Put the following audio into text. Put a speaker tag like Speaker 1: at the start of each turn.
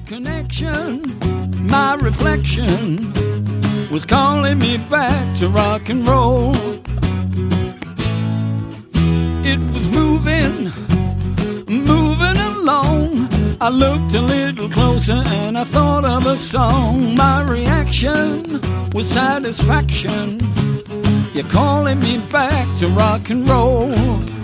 Speaker 1: connection, my reflection was calling me back to rock and roll. It was moving along. I looked a little closer and I thought of a song. My reaction was satisfaction. You're calling me back to rock and roll.